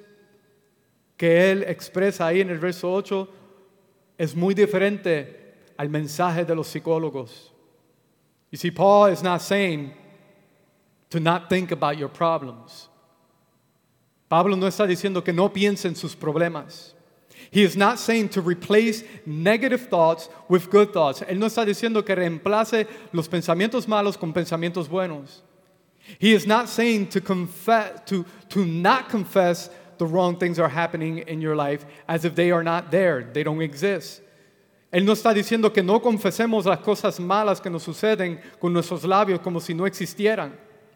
que él expresa ahí en el verso ocho, es muy diferente al mensaje de los psicólogos. You see, Paul is not saying to not think about your problems. Pablo no está diciendo que no piense en sus problemas. He is not saying to replace negative thoughts with good thoughts. Él no está diciendo que reemplace los pensamientos malos con pensamientos buenos. He is not saying to confess, to, to not confess the wrong things that are happening in your life as if they are not there, they don't exist. Él no está diciendo que no confesemos las cosas malas que nos suceden con nuestros labios como si no existieran.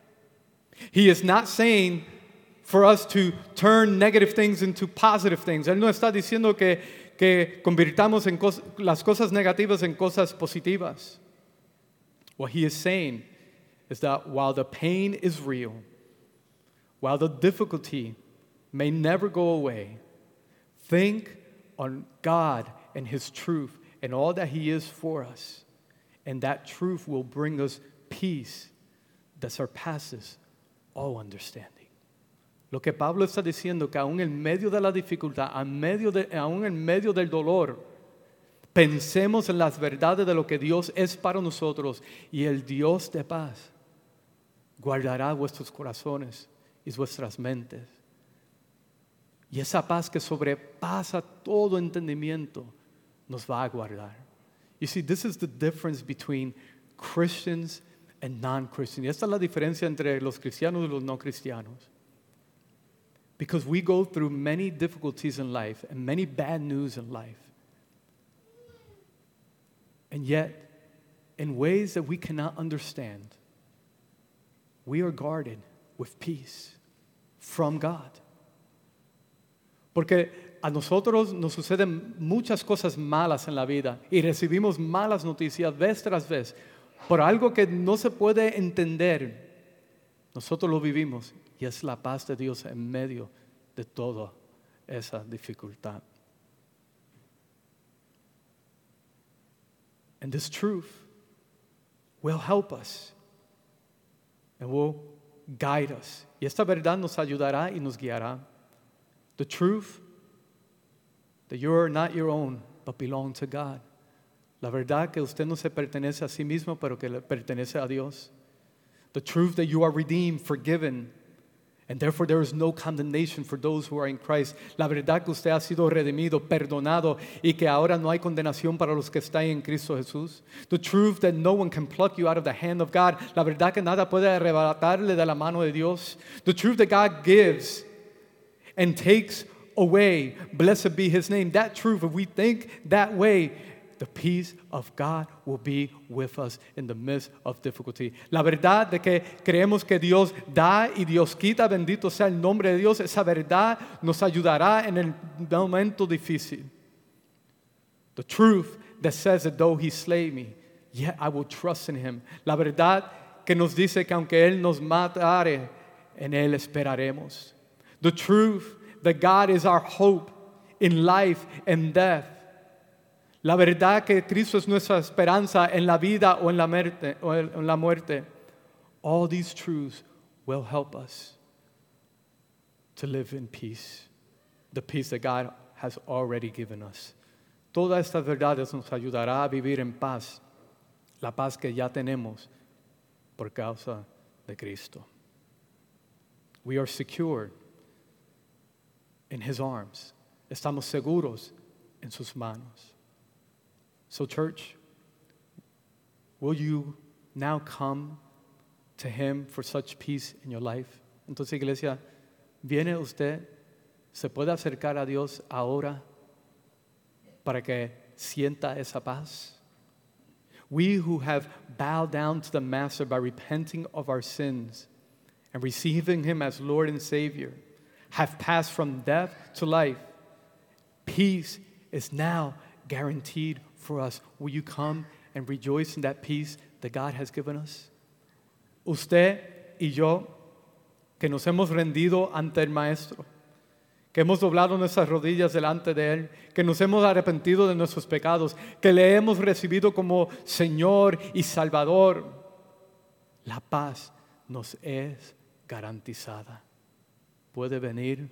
He is not saying for us to turn negative things into positive things. Él no está diciendo que, que que convirtamos en cos- las cosas negativas en cosas positivas. What he is saying is that while the pain is real, while the difficulty may never go away, think on God and his truth and all that he is for us. And that truth will bring us peace that surpasses all understanding. Lo que Pablo está diciendo, que aún en medio de la dificultad, aún, medio de, aún en medio del dolor, pensemos en las verdades de lo que Dios es para nosotros, y el Dios de paz guardará vuestros corazones y vuestras mentes. Y esa paz que sobrepasa todo entendimiento nos va a guardar. You see, this is the difference between Christians and non-Christians. Y esta es la diferencia entre los cristianos y los no cristianos. Because we go through many difficulties in life and many bad news in life. And yet, in ways that we cannot understand, we are guarded with peace from God. Porque a nosotros nos suceden muchas cosas malas en la vida y recibimos malas noticias vez tras vez por algo que no se puede entender. Nosotros lo vivimos y es la paz de Dios en medio de toda esa dificultad. And this truth will help us and will guide us. Y esta verdad nos ayudará y nos guiará. The truth that you are not your own, but belong to God. La verdad que usted no se pertenece a sí mismo, pero que le pertenece a Dios. The truth that you are redeemed, forgiven, and therefore there is no condemnation for those who are in Christ. La verdad que usted ha sido redimido, perdonado, y que ahora no hay condenación para los que están en Cristo Jesús. The truth that no one can pluck you out of the hand of God. La verdad que nada puede arrebatarle de la mano de Dios. The truth that God gives and takes away. Blessed be his name. That truth, if we think that way, the peace of God will be with us in the midst of difficulty. La verdad de que creemos que Dios da y Dios quita, bendito sea el nombre de Dios, esa verdad nos ayudará en el momento difícil. The truth that says that though he slay me, yet I will trust in him. La verdad que nos dice que aunque él nos matare, en él esperaremos. The truth that God is our hope in life and death. La verdad que Cristo es nuestra esperanza en la vida o en la muerte, o en la muerte. All these truths will help us to live in peace. The peace that God has already given us. Todas estas verdades nos ayudará a vivir en paz. La paz que ya tenemos por causa de Cristo. We are secured in his arms. Estamos seguros en sus manos. So church, will you now come to him for such peace in your life? Entonces, iglesia, ¿viene usted? ¿Se puede acercar a Dios ahora para que sienta esa paz? We who have bowed down to the Master by repenting of our sins and receiving him as Lord and Savior have passed from death to life. Peace is now guaranteed for us. Will you come and rejoice in that peace that God has given us? Usted y yo, que nos hemos rendido ante el Maestro, que hemos doblado nuestras rodillas delante de Él, que nos hemos arrepentido de nuestros pecados, que le hemos recibido como Señor y Salvador, la paz nos es garantizada. Puede venir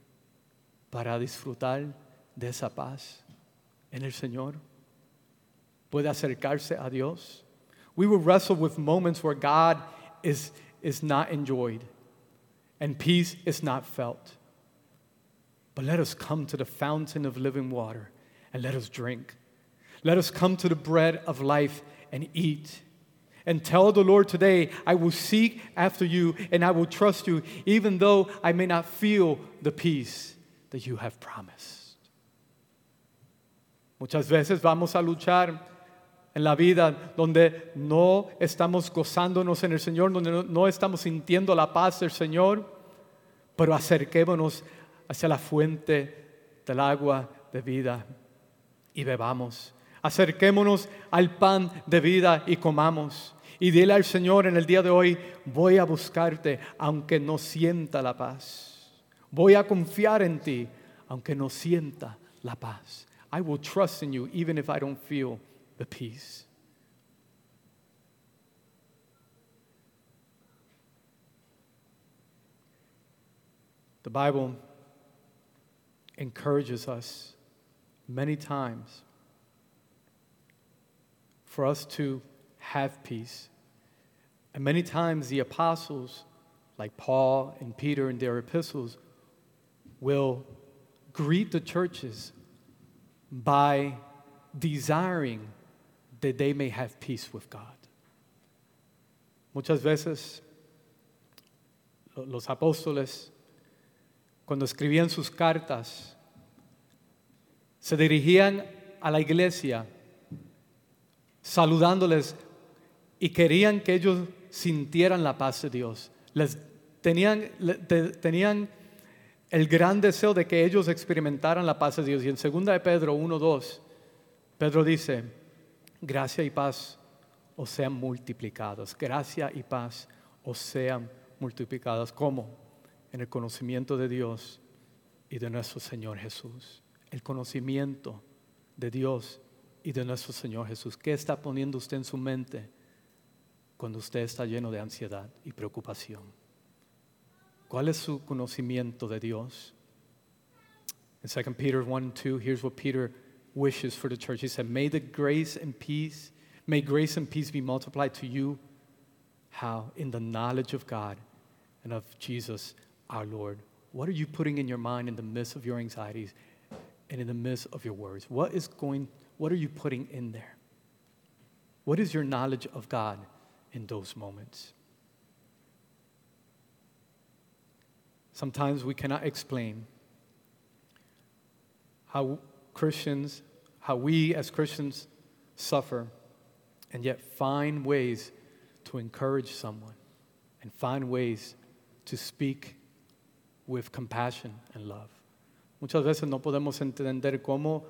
para disfrutar de esa paz en el Señor. Puede acercarse a Dios. We will wrestle with moments where God is, is not enjoyed and peace is not felt. But let us come to the fountain of living water and let us drink. Let us come to the bread of life and eat. And tell the Lord today, I will seek after you and I will trust you, even though I may not feel the peace that you have promised. Muchas veces vamos a luchar en la vida donde no estamos gozándonos en el Señor, donde no, no estamos sintiendo la paz del Señor, pero acerquémonos hacia la fuente del agua de vida y bebamos. Acerquémonos al pan de vida y comamos. Y dile al Señor en el día de hoy, voy a buscarte aunque no sienta la paz. Voy a confiar en ti aunque no sienta la paz. I will trust in you even if I don't feel the peace. The Bible encourages us many times for us to have peace. And many times the apostles, like Paul and Peter in their epistles, will greet the churches by desiring that they may have peace with God. Muchas veces los apóstoles, cuando escribían sus cartas, se dirigían a la iglesia saludándoles y querían que ellos sintieran la paz de Dios. Les tenían, tenían el gran deseo de que ellos experimentaran la paz de Dios. Y en segunda de Pedro uno dos, Pedro dice, gracia y paz os sean multiplicadas. Gracia y paz os sean multiplicadas. ¿Cómo? En el conocimiento de Dios y de nuestro Señor Jesús. El conocimiento de Dios y de nuestro Señor Jesús. ¿Qué está poniendo usted en su mente cuando usted está lleno de ansiedad y preocupación? ¿Cuál es su conocimiento de Dios? In Second Peter one and two, here's what Peter wishes for the church. He said, may the grace and peace, may grace and peace be multiplied to you. How? In the knowledge of God and of Jesus our Lord. What are you putting in your mind in the midst of your anxieties and in the midst of your worries? What is going, what are you putting in there? What is your knowledge of God in those moments? Sometimes we cannot explain how Christians, how we as Christians suffer and yet find ways to encourage someone and find ways to speak with compassion and love. Muchas veces no podemos entender cómo,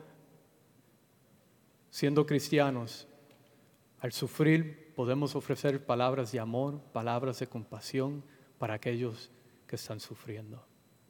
siendo cristianos, al sufrir podemos ofrecer palabras de amor, palabras de compasión para aquellos que están sufriendo.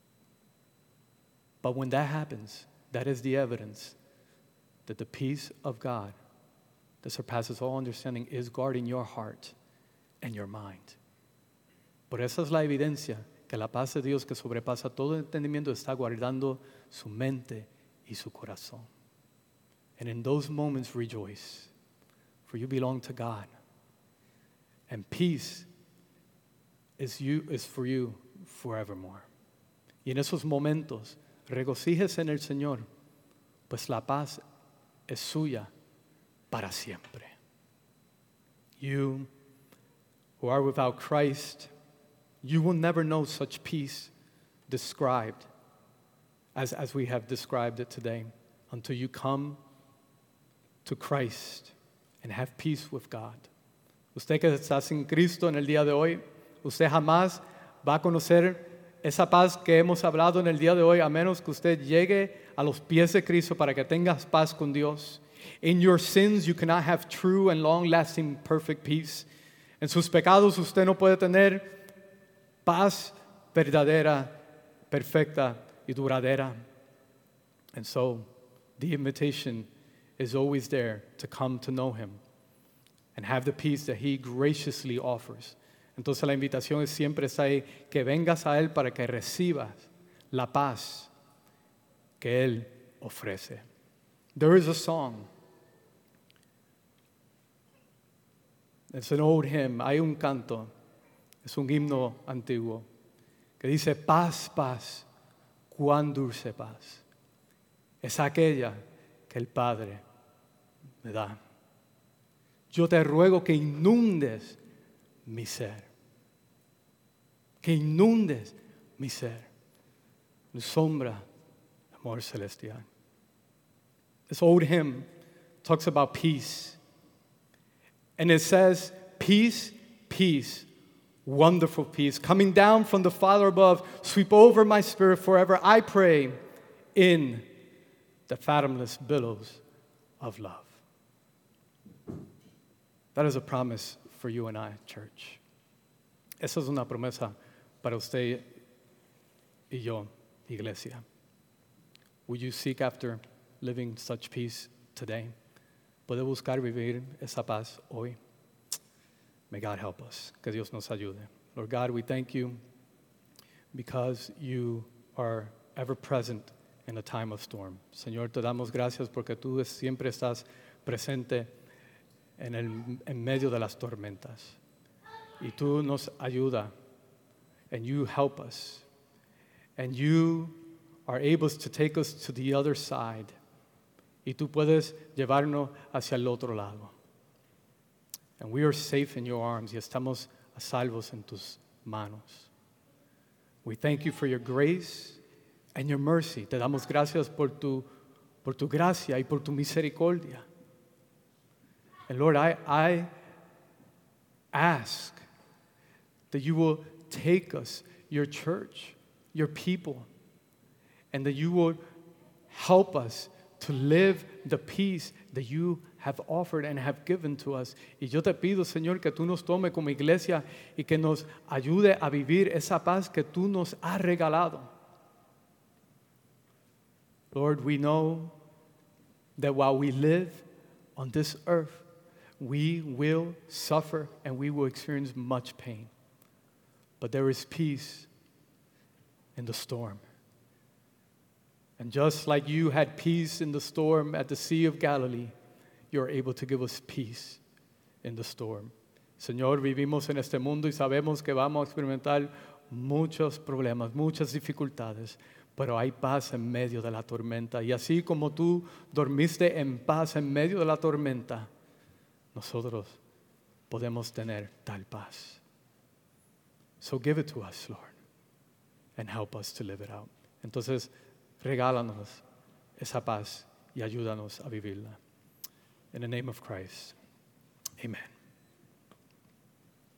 But when that happens, that is the evidence that the peace of God that surpasses all understanding is guarding your heart and your mind. Por esa es la evidencia que la paz de Dios que sobrepasa todo entendimiento está guardando su mente y su corazón. And in those moments rejoice, for you belong to God. And peace is, you, is for you forevermore. Y en esos momentos regocíjese en el Señor, pues la paz es suya para siempre. You who are without Christ, you will never know such peace described as, as we have described it today until you come to Christ and have peace with God. Usted que está sin Cristo en el día de hoy, usted jamás va a conocer esa paz que hemos hablado en el día de hoy, a menos que usted llegue a los pies de Cristo para que tengas paz con Dios. In your sins you cannot have true and long-lasting perfect peace. En sus pecados usted no puede tener paz verdadera, perfecta y duradera. And so the invitation is always there to come to know Him and have the peace that He graciously offers. Entonces la invitación es siempre está ahí, que vengas a Él para que recibas la paz que Él ofrece. There is a song. It's an old hymn. Hay un canto. Es un himno antiguo que dice, paz, paz, cuán dulce paz. Es aquella que el Padre me da. Yo te ruego que inundes mi ser. Que inundes mi ser. En sombra de amor celestial. This old hymn talks about peace. And it says, peace, peace, wonderful peace, coming down from the Father above, sweep over my spirit forever. I pray in the fathomless billows of love. That is a promise for you and I, church. Esa es una promesa para usted y yo, iglesia. Will you seek after living such peace today? ¿Puede buscar vivir esa paz hoy? May God help us. Que Dios nos ayude. Lord God, we thank you because you are ever present in a time of storm. Señor, te damos gracias porque tú siempre estás presente en, el, en medio de las tormentas. Y tú nos ayuda, and you help us, and you are able to take us to the other side. Y tú puedes llevarnos hacia el otro lado. And we are safe in your arms, y estamos a salvos en tus manos. We thank you for your grace and your mercy. Te damos gracias por tu, por tu gracia y por tu misericordia. And Lord, I, I ask that you will take us, your church, your people, and that you will help us to live the peace that you have offered and have given to us. Y yo te pido, Señor, que tú nos tome como iglesia y que nos ayude a vivir esa paz que tú nos has regalado. Lord, we know that while we live on this earth, we will suffer and we will experience much pain. But there is peace in the storm. And just like you had peace in the storm at the Sea of Galilee, you're able to give us peace in the storm. Señor, vivimos en este mundo y sabemos que vamos a experimentar muchos problemas, muchas dificultades, pero hay paz en medio de la tormenta. Y así como tú dormiste en paz en medio de la tormenta, nosotros podemos tener tal paz. So give it to us, Lord, and help us to live it out. Entonces, regálanos esa paz y ayúdanos a vivirla. In the name of Christ, amen.